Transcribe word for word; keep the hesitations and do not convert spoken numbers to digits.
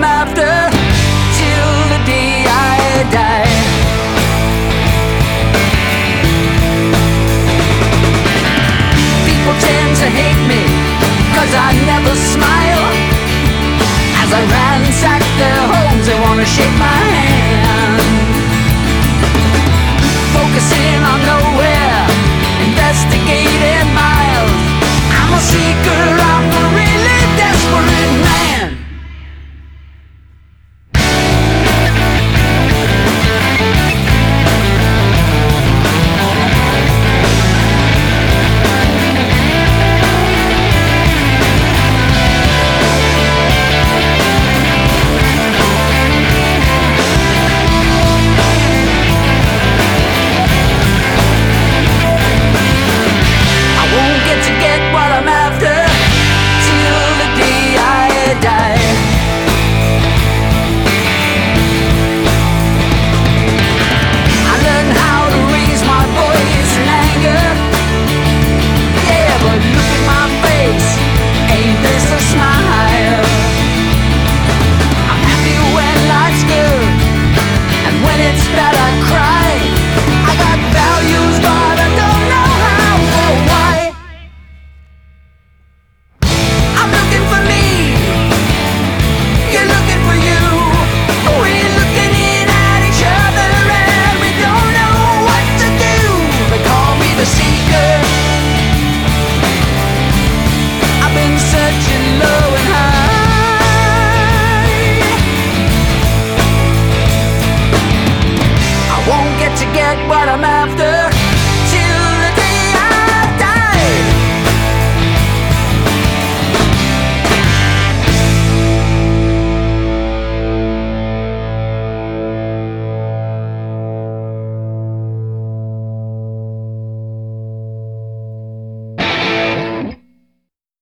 after till the day I die. People tend to hate me 'cause I never smile. As I ransack their homes, they wanna shake my hand. Focusing on nowhere, investigating miles. I'm a seeker, I'm a really desperate man. It's